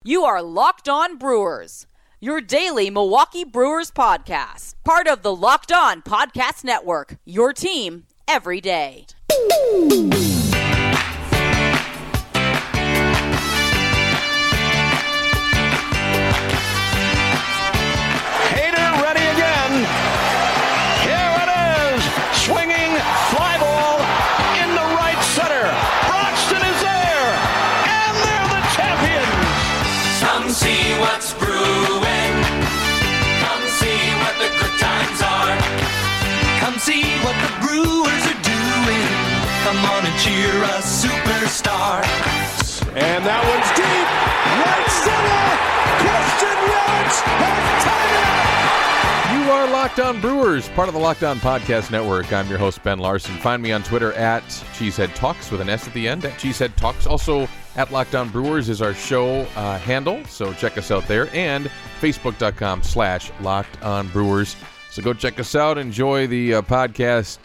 You are Locked On Brewers, your daily Milwaukee Brewers podcast. Part of the Locked On Podcast Network, your team every day. Hader ready again. Here it is. Swinging fly ball into right center. Broxton is there. And they're the champions. Come see what's brewing. Come see what the good times are. Come see what the Brewers are doing. Come on and cheer a superstar. And that one's deep. Right center. Christian Yelich has tied it. You are Locked On Brewers, part of the Locked On Podcast Network. I'm your host, Ben Larson. Find me on Twitter at Cheesehead Talks with an S at the end, at Cheesehead Talks. Also, at Locked On Brewers is our show handle, so check us out there. And Facebook.com/Locked On Brewers. So go check us out. Enjoy the podcast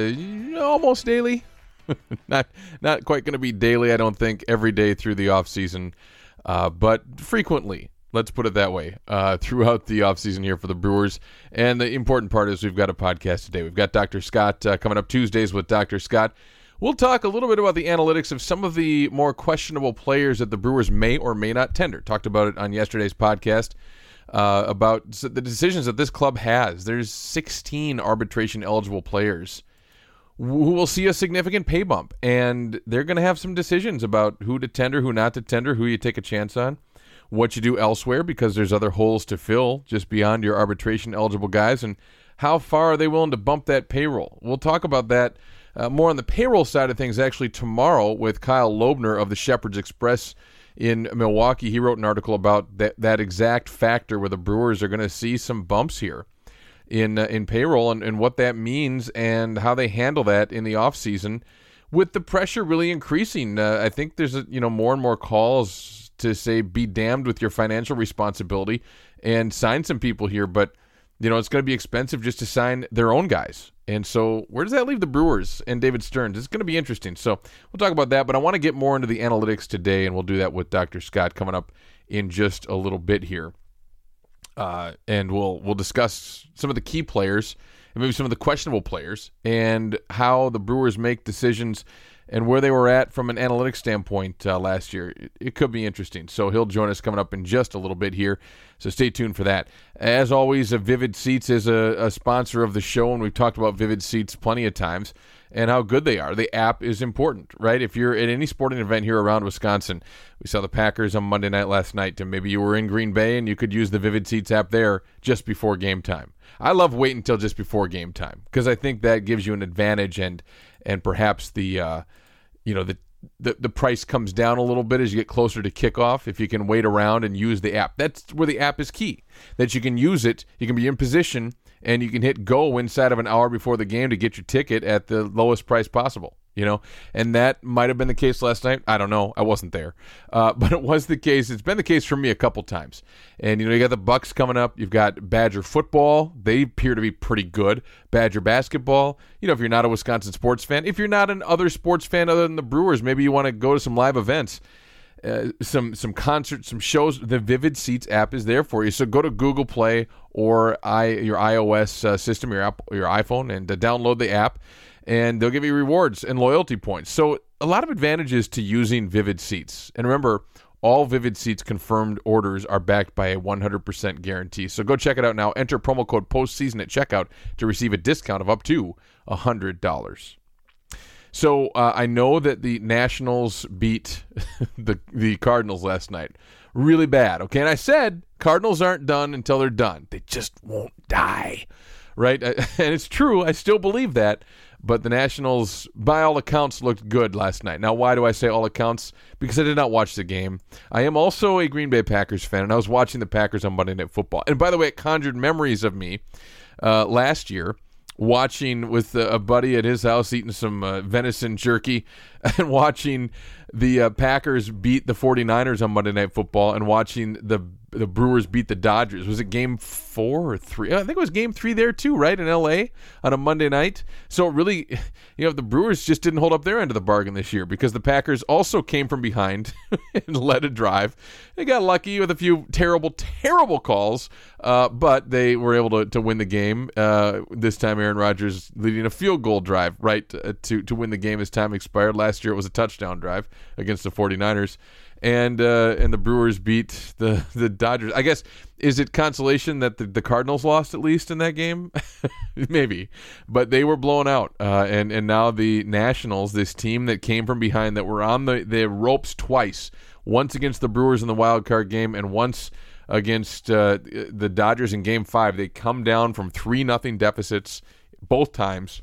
almost daily. not quite going to be daily, I don't think, every day through the off season, but frequently. Let's put it that way, throughout the offseason here for the Brewers. And the important part is we've got a podcast today. We've got Dr. Scott coming up Tuesdays with Dr. Scott. We'll talk a little bit about the analytics of some of the more questionable players that the Brewers may or may not tender. Talked about it on yesterday's podcast about the decisions that this club has. There's 16 arbitration-eligible players who will see a significant pay bump. And they're going to have some decisions about who to tender, who not to tender, who you take a chance on, what you do elsewhere because there's other holes to fill just beyond your arbitration-eligible guys, and how far are they willing to bump that payroll. We'll talk about that more on the payroll side of things actually tomorrow with Kyle Loebner of the Shepherd's Express in Milwaukee. He wrote an article about that exact factor where the Brewers are going to see some bumps here in payroll and what that means and how they handle that in the offseason with the pressure really increasing. I think there's more and more calls to say be damned with your financial responsibility and sign some people here, but it's going to be expensive just to sign their own guys. And so where does that leave the Brewers and David Stearns? It's going to be interesting. So we'll talk about that, but I want to get more into the analytics today, and we'll do that with Dr. Scott coming up in just a little bit here. And we'll discuss some of the key players and maybe some of the questionable players and how the Brewers make decisions and where they were at from an analytics standpoint last year. It could be interesting. So he'll join us coming up in just a little bit here. So stay tuned for that. As always, Vivid Seats is a sponsor of the show, and we've talked about Vivid Seats plenty of times and how good they are. The app is important, right? If you're at any sporting event here around Wisconsin, we saw the Packers on Monday night last night, and maybe you were in Green Bay and you could use the Vivid Seats app there just before game time. I love waiting until just before game time because I think that gives you an advantage and perhaps the price comes down a little bit as you get closer to kickoff if you can wait around and use the app. That's where the app is key, that you can use it, you can be in position, and you can hit go inside of an hour before the game to get your ticket at the lowest price possible. And that might have been the case last night. I don't know. I wasn't there. But it was the case. It's been the case for me a couple times. And, you got the Bucks coming up. You've got Badger football. They appear to be pretty good. Badger basketball. If you're not a Wisconsin sports fan, if you're not an other sports fan other than the Brewers, maybe you want to go to some live events, some concerts, some shows. The Vivid Seats app is there for you. So go to Google Play or your iOS system, your iPhone, and download the app. And they'll give you rewards and loyalty points. So a lot of advantages to using Vivid Seats. And remember, all Vivid Seats confirmed orders are backed by a 100% guarantee. So go check it out now. Enter promo code postseason at checkout to receive a discount of up to $100. So I know that the Nationals beat the Cardinals last night. Really bad, okay? And I said Cardinals aren't done until they're done. They just won't die, right? And it's true. I still believe that. But the Nationals, by all accounts, looked good last night. Now, why do I say all accounts? Because I did not watch the game. I am also a Green Bay Packers fan, and I was watching the Packers on Monday Night Football. And by the way, it conjured memories of me last year watching with a buddy at his house, eating some venison jerky, and watching the Packers beat the 49ers on Monday Night Football, and watching the the Brewers beat the Dodgers. Was it game 4 or 3? I think it was game 3 there too, right, in L.A. on a Monday night. So really, the Brewers just didn't hold up their end of the bargain this year because the Packers also came from behind and led a drive. They got lucky with a few terrible calls, but they were able to win the game. This time Aaron Rodgers leading a field goal drive, right, to win the game as time expired. Last year it was a touchdown drive against the 49ers. And the Brewers beat the Dodgers. I guess, is it consolation that the Cardinals lost at least in that game? Maybe. But they were blown out. And now the Nationals, this team that came from behind, that were on the ropes twice, once against the Brewers in the wild card game and once against the Dodgers in game 5. They come down from 3-0 deficits both times,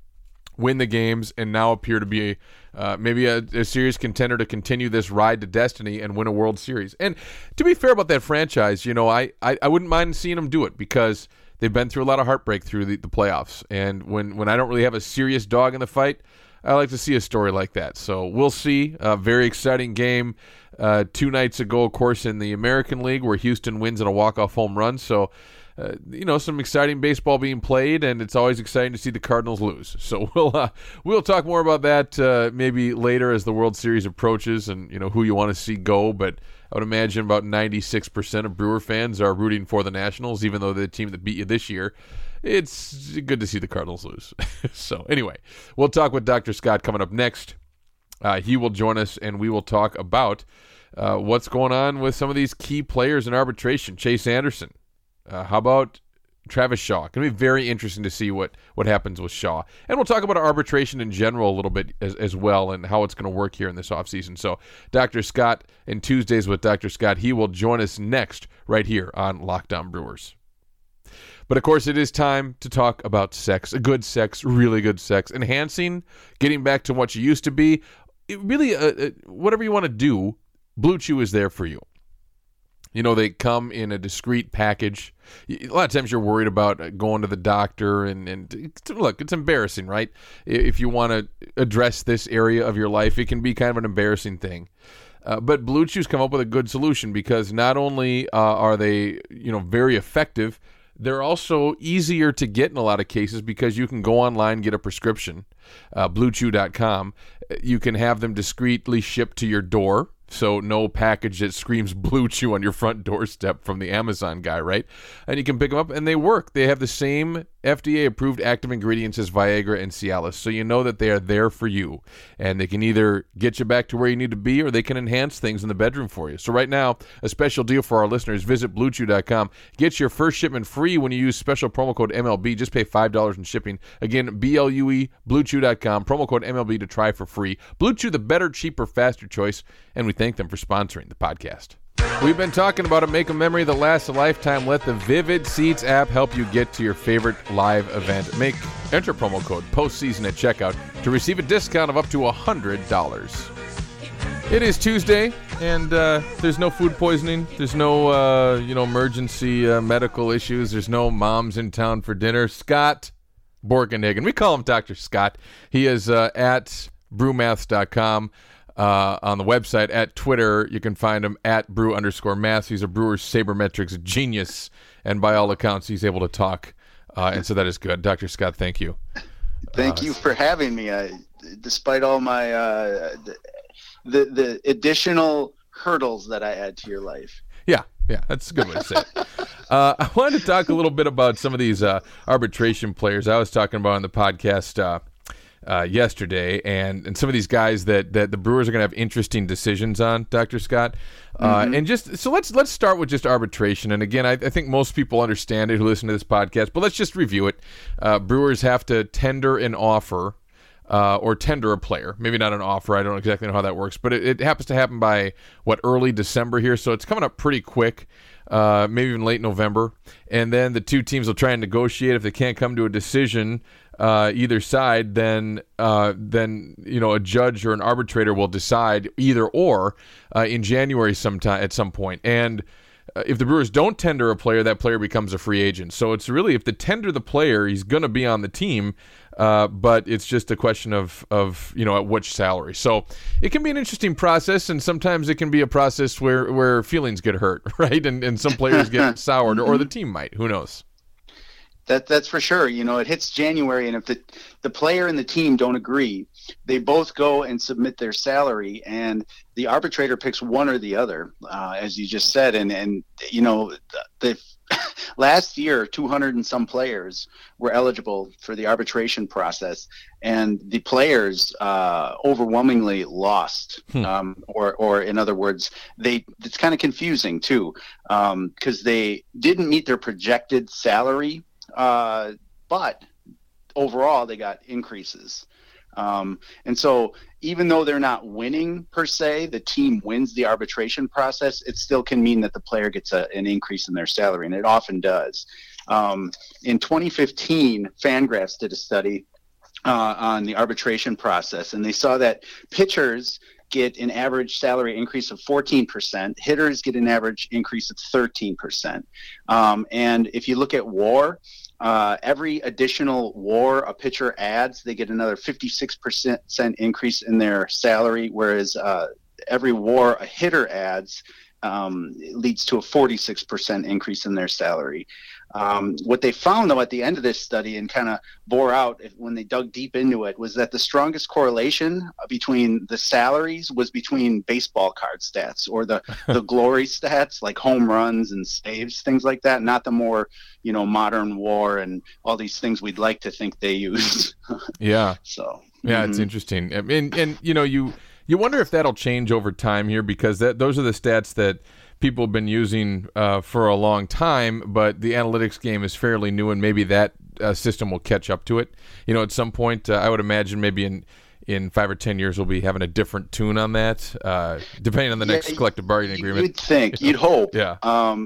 win the games, and now appear to be maybe a serious contender to continue this ride to destiny and win a World Series. And to be fair about that franchise, I wouldn't mind seeing them do it because they've been through a lot of heartbreak through the playoffs. And when I don't really have a serious dog in the fight, I like to see a story like that. So we'll see. A very exciting game 2 nights ago, of course, in the American League where Houston wins on a walk-off home run. So some exciting baseball being played, and it's always exciting to see the Cardinals lose. So we'll talk more about that maybe later as the World Series approaches, and who you want to see go. But I would imagine about 96% of Brewer fans are rooting for the Nationals, even though they're the team that beat you this year. It's good to see the Cardinals lose. So anyway, we'll talk with Dr. Scott coming up next. He will join us, and we will talk about what's going on with some of these key players in arbitration. Chase Anderson. How about Travis Shaw? It's going to be very interesting to see what happens with Shaw. And we'll talk about arbitration in general a little bit as well and how it's going to work here in this offseason. So Dr. Scott and Tuesdays with Dr. Scott, he will join us next right here on Locked On Brewers. But, of course, it is time to talk about sex, good sex, really good sex, enhancing, getting back to what you used to be. Whatever you want to do, Blue Chew is there for you. They come in a discreet package. A lot of times you're worried about going to the doctor, and look, it's embarrassing, right? If you want to address this area of your life, it can be kind of an embarrassing thing. But Blue Chew's come up with a good solution because not only are they, very effective, they're also easier to get in a lot of cases because you can go online, get a prescription, BlueChew.com. You can have them discreetly shipped to your door. So no package that screams Blue Chew on your front doorstep from the Amazon guy, right? And you can pick them up, and they work. They have the same FDA-approved active ingredients as Viagra and Cialis, so you know that they are there for you. And they can either get you back to where you need to be, or they can enhance things in the bedroom for you. So right now, a special deal for our listeners. Visit BlueChew.com. Get your first shipment free when you use special promo code MLB. Just pay $5 in shipping. Again, BLUE, BlueChew.com. Promo code MLB to try for free. Blue Chew, the better, cheaper, faster choice. And we thank them for sponsoring the podcast. We've been talking about it. Make a memory that lasts a lifetime. Let the Vivid Seats app help you get to your favorite live event. Enter promo code postseason at checkout to receive a discount of up to $100. It is Tuesday, and there's no food poisoning. There's no emergency medical issues. There's no moms in town for dinner. Scott Borgenhagen, we call him Dr. Scott. He is at brewmaths.com. On the website. At Twitter, you can find him at brew_maths. He's a Brewers sabermetrics genius, and by all accounts, he's able to talk, and so that is good. Dr. Scott, thank you. Thank you for having me. Despite all my the additional hurdles that I add to your life. Yeah, that's a good way to say it. I wanted to talk a little bit about some of these arbitration players I was talking about on the podcast yesterday, and some of these guys that the Brewers are going to have interesting decisions on, Dr. Scott. And just so let's start with just arbitration. And again, I think most people understand it who listen to this podcast, but let's just review it. Brewers have to tender an offer or tender a player. Maybe not an offer. I don't exactly know how that works, but it happens to happen by early December here, so it's coming up pretty quick. Maybe even late November, and then the two teams will try and negotiate. If they can't come to a decision, either side, then a judge or an arbitrator will decide either or in January at some point. And if the Brewers don't tender a player, that player becomes a free agent. So it's really, if they tender the player, he's going to be on the team, but it's just a question of at which salary. So it can be an interesting process, and sometimes it can be a process where feelings get hurt, right? And some players get soured, or the team might. Who knows? That's for sure. It hits January, and if the player and the team don't agree, they both go and submit their salary, and the arbitrator picks one or the other, as you just said. And the last year, 200 and some players were eligible for the arbitration process, and the players overwhelmingly lost. Or in other words, it's kind of confusing too, because they didn't meet their projected salary. But overall, they got increases. And so even though they're not winning per se, the team wins the arbitration process, it still can mean that the player gets an increase in their salary, and it often does. In 2015, Fangraphs did a study on the arbitration process, and they saw that pitchers get an average salary increase of 14%. Hitters get an average increase of 13%. And if you look at WAR, every additional WAR a pitcher adds, they get another 56% increase in their salary, whereas every WAR a hitter adds leads to a 46% increase in their salary. What they found, though, at the end of this study, and kind of bore out when they dug deep into it, was that the strongest correlation between the salaries was between baseball card stats, or the glory stats, like home runs and saves, things like that, not the more modern WAR and all these things we'd like to think they use. Yeah. So yeah, it's interesting. And you wonder if that'll change over time here, because those are the stats that people have been using for a long time, but the analytics game is fairly new, and maybe that system will catch up to it. At some point, I would imagine maybe in 5 or 10 years we'll be having a different tune on that, depending on the next collective bargaining agreement. You'd think, you'd hope. Yeah.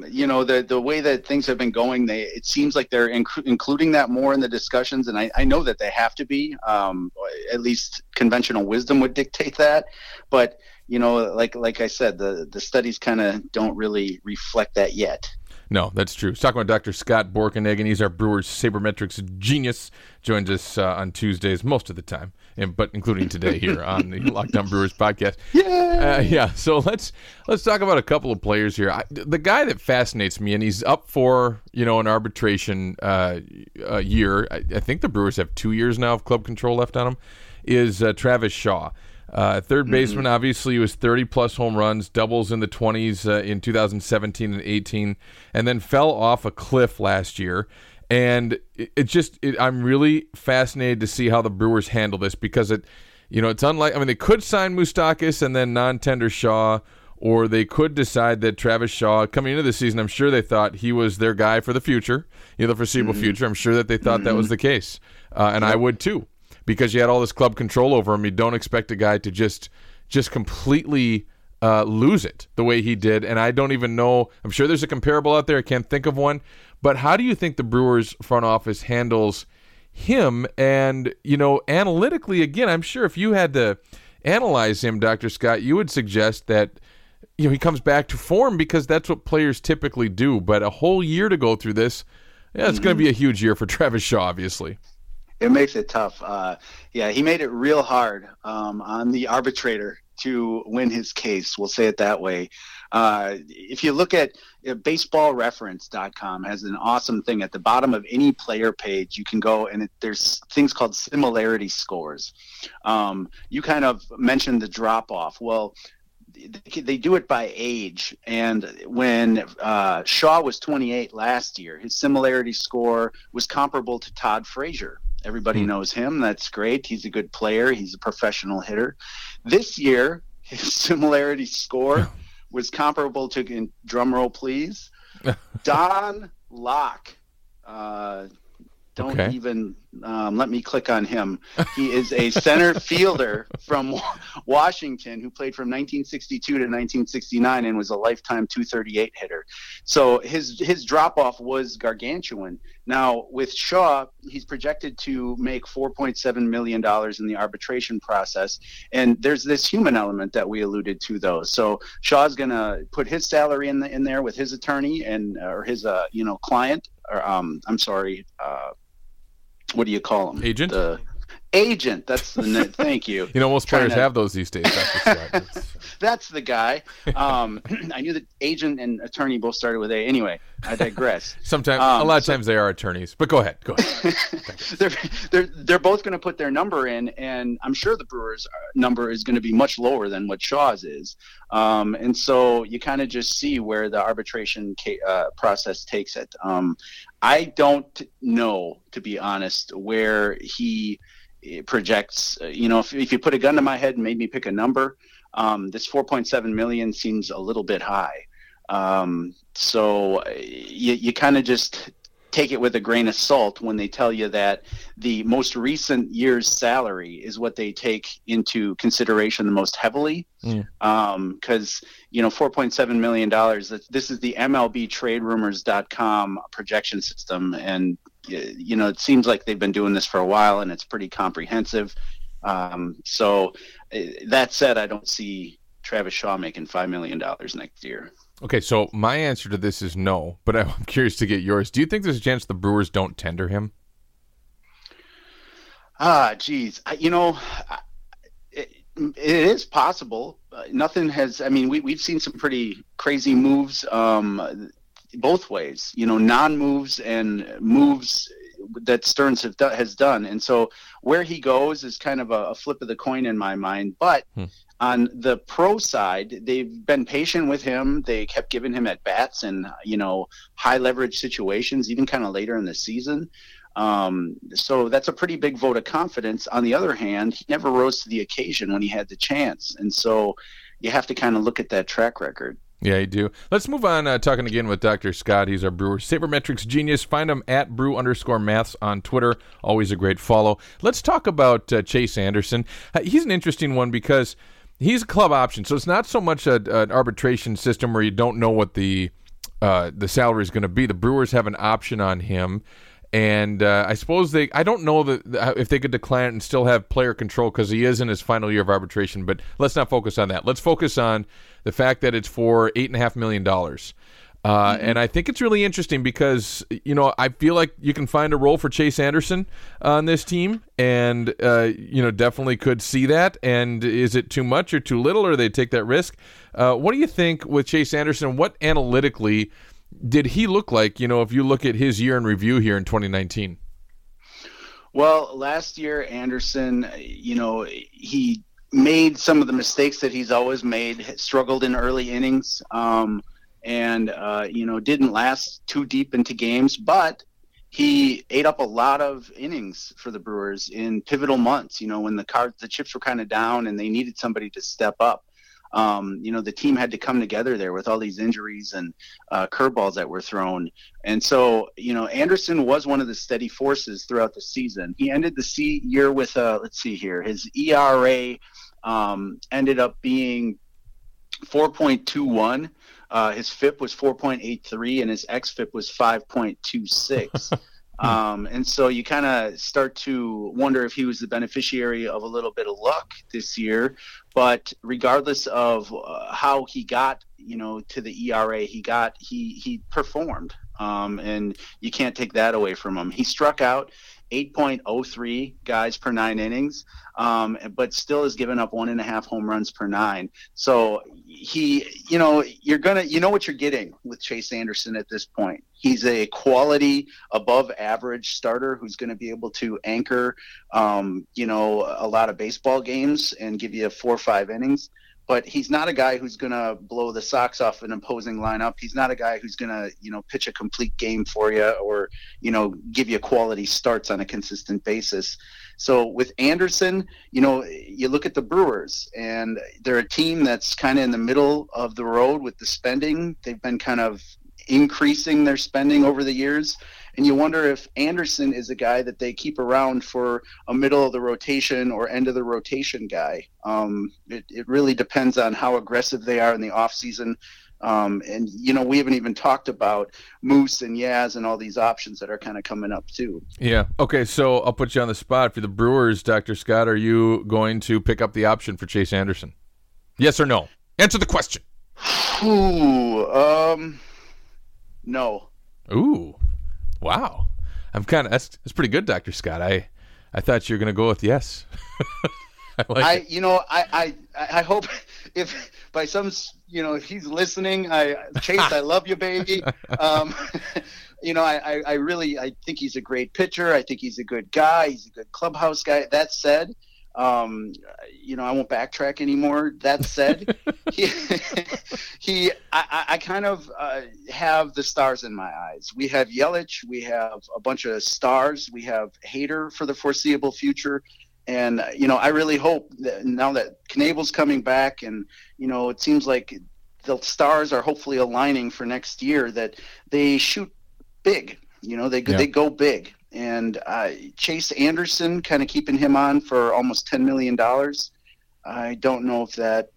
The way that things have been going, it seems like they're including that more in the discussions, and I know that they have to be. At least conventional wisdom would dictate that, but like I said, the studies kind of don't really reflect that yet. No, that's true. Let's talk about Dr. Scott Borkeneggen. He's our Brewers sabermetrics genius. Joins us on Tuesdays most of the time, but including today here on the Locked On Brewers podcast. Yeah. So let's talk about a couple of players here. The guy that fascinates me, and he's up for an arbitration year. I think the Brewers have 2 years now of club control left on him. Is Travis Shaw. Third baseman, obviously, he was 30-plus home runs, doubles in the 20s in 2017 and 18, and then fell off a cliff last year. And I'm really fascinated to see how the Brewers handle this, because it's unlike, they could sign Moustakas and then non-tender Shaw, or they could decide that Travis Shaw, coming into the season, I'm sure they thought he was their guy for the future, the foreseeable future. I'm sure that they thought that was the case, and I would too. Because you had all this club control over him, you don't expect a guy to just completely lose it the way he did. And I don't even know. I'm sure there's a comparable out there. I can't think of one. But how do you think the Brewers front office handles him? And, analytically, again, I'm sure if you had to analyze him, Dr. Scott, you would suggest that he comes back to form, because that's what players typically do. But a whole year to go through this, it's going to be a huge year for Travis Shaw, obviously. It makes it tough. He made it real hard on the arbitrator to win his case. We'll say it that way. If you look at baseballreference.com has an awesome thing at the bottom of any player page. You can go and there's things called similarity scores. You kind of mentioned the drop off. Well, they do it by age, and when Shaw was 28 last year, his similarity score was comparable to Todd Frazier. Everybody knows him. That's great. He's a good player. He's a professional hitter. This year, his similarity score was comparable to, drum roll please, Don Locke. Don't Okay. even let me click on him. He is a center fielder from Washington who played from 1962 to 1969 and was a lifetime 238 hitter. So his drop-off was gargantuan. Now, with Shaw, he's projected to make $4.7 million in the arbitration process. And there's this human element that we alluded to, though. So Shaw's going to put his salary in there with his attorney and or his client. Or I'm sorry, what do you call him? Agent? The agent. That's the thank you. Most players have those these days. That's the guy. I knew that agent and attorney both started with A. Anyway, I digress. Sometimes, a lot of times they are attorneys. But go ahead. They're both going to put their number in, and I'm sure the Brewers' number is going to be much lower than what Shaw's is. And so you kind of just see where the arbitration process takes it. I don't know, to be honest, where he projects. If you put a gun to my head and made me pick a number, this 4.7 million seems a little bit high. So you kind of just take it with a grain of salt when they tell you that the most recent year's salary is what they take into consideration the most heavily. Because, $4.7 million, this is the MLBTradeRumors.com projection system. And, it seems like they've been doing this for a while and it's pretty comprehensive. So that said, I don't see Travis Shaw making $5 million next year. Okay, so my answer to this is no, but I'm curious to get yours. Do you think there's a chance the Brewers don't tender him? Geez. It is possible. Nothing has, we've seen some pretty crazy moves both ways, non-moves and moves that Stearns has done. And so where he goes is kind of a flip of the coin in my mind. But on the pro side, they've been patient with him. They kept giving him at bats in, high leverage situations, even kind of later in the season. So that's a pretty big vote of confidence. On the other hand, he never rose to the occasion when he had the chance. And so you have to kind of look at that track record. Yeah, you do. Let's move on, talking again with Dr. Scott. He's our Brewers Sabermetrics genius. Find him at brew_maths on Twitter. Always a great follow. Let's talk about Chase Anderson. He's an interesting one because he's a club option, so it's not so much an arbitration system where you don't know what the salary is going to be. The Brewers have an option on him. And I suppose I don't know if they could decline it and still have player control because he is in his final year of arbitration, but let's not focus on that. Let's focus on the fact that it's for $8.5 million. And I think it's really interesting because, I feel like you can find a role for Chase Anderson on this team and, definitely could see that. And is it too much or too little, or they take that risk? What do you think with Chase Anderson? What analytically did he look like, if you look at his year in review here in 2019? Well, last year, Anderson, he made some of the mistakes that he's always made, struggled in early innings, and didn't last too deep into games, but he ate up a lot of innings for the Brewers in pivotal months, when the chips were kind of down and they needed somebody to step up. The team had to come together there with all these injuries and curveballs that were thrown. And so, Anderson was one of the steady forces throughout the season. He ended the year with, his ERA ended up being 4.21. His FIP was 4.83 and his xFIP was 5.26. And so you kind of start to wonder if he was the beneficiary of a little bit of luck this year. But regardless of how he got, to the ERA, he performed. And you can't take that away from him. He struck out 8.03 guys per 9 innings, but still has given up 1.5 home runs per 9. So you know what you're getting with Chase Anderson at this point. He's a quality above average starter who's going to be able to anchor, a lot of baseball games and give you 4 or 5 innings. But he's not a guy who's going to blow the socks off an opposing lineup. He's not a guy who's going to, pitch a complete game for you or, give you quality starts on a consistent basis. So with Anderson, you look at the Brewers and they're a team that's kind of in the middle of the road with the spending. They've been kind of increasing their spending over the years. And you wonder if Anderson is a guy that they keep around for a middle of the rotation or end of the rotation guy. It really depends on how aggressive they are in the offseason. And, we haven't even talked about Moose and Yaz and all these options that are kind of coming up too. Yeah. Okay, so I'll put you on the spot. For the Brewers, Dr. Scott, are you going to pick up the option for Chase Anderson? Yes or no? Answer the question. No. Ooh. Wow. That's pretty good, Dr. Scott. I thought you were going to go with yes. I hope if by some, if he's listening, Chase, I love you, baby. I think he's a great pitcher. I think he's a good guy. He's a good clubhouse guy. That said, I won't backtrack anymore. That said, I kind of have the stars in my eyes. We have Yelich. We have a bunch of stars. We have Hader for the foreseeable future. And, I really hope that now that Knebel's coming back and, it seems like the stars are hopefully aligning for next year, that they shoot big, they go big. And Chase Anderson, kind of keeping him on for almost $10 million. I don't know if that,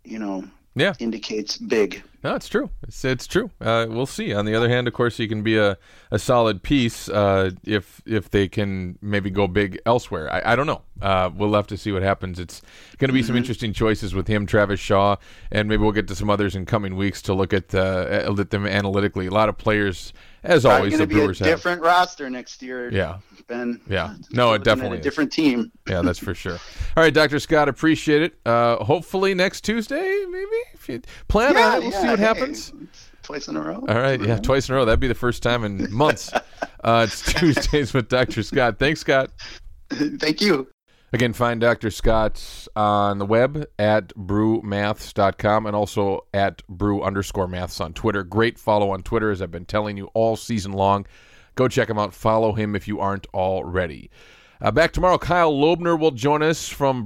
indicates big. No, it's true. It's true. We'll see. On the other hand, of course, he can be a solid piece if they can maybe go big elsewhere. I don't know. We'll have to see what happens. It's going to be some interesting choices with him, Travis Shaw, and maybe we'll get to some others in coming weeks to look at them analytically. A lot of players, as always, the Brewers have. It's going to be a different roster next year. Yeah. Ben. Yeah. No, it definitely is. A different team. Yeah, that's for sure. All right, Dr. Scott, appreciate it. Hopefully next Tuesday, maybe? If you plan on it, we'll see what happens. Twice in a row. All right, yeah, twice in a row. That'd be the first time in months. It's Tuesdays with Dr. Scott. Thanks, Scott. Thank you. Again, find Dr. Scott on the web at brewmaths.com and also at brew_maths on Twitter. Great follow on Twitter, as I've been telling you all season long. Go check him out. Follow him if you aren't already. Back tomorrow, Kyle Loebner will join us from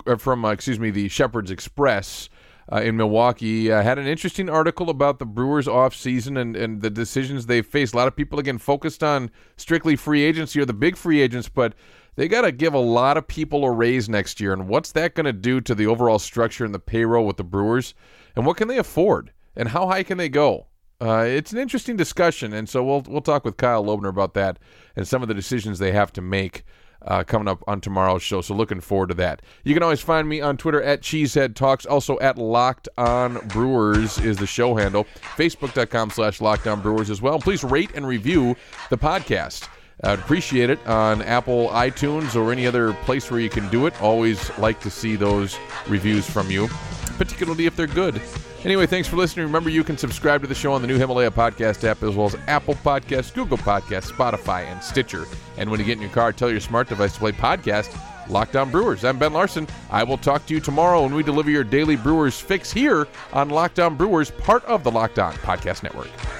the Shepherd's Express in Milwaukee. Had an interesting article about the Brewers offseason and the decisions they faced. A lot of people, again, focused on strictly free agency or the big free agents, but they got to give a lot of people a raise next year. And what's that going to do to the overall structure and the payroll with the Brewers? And what can they afford? And how high can they go? It's an interesting discussion, and so we'll talk with Kyle Loebner about that and some of the decisions they have to make coming up on tomorrow's show. So looking forward to that. You can always find me on Twitter at CheeseheadTalks. Also at Locked On Brewers is the show handle. Facebook.com/LockedOnBrewers as well. Please rate and review the podcast. I'd appreciate it on Apple iTunes or any other place where you can do it. Always like to see those reviews from you, particularly if they're good. Anyway, thanks for listening. Remember, you can subscribe to the show on the new Himalaya podcast app, as well as Apple Podcasts, Google Podcasts, Spotify, and Stitcher. And when you get in your car, tell your smart device to play podcast Locked On Brewers. I'm Ben Larson. I will talk to you tomorrow when we deliver your daily Brewers fix here on Locked On Brewers, part of the Locked On Podcast Network.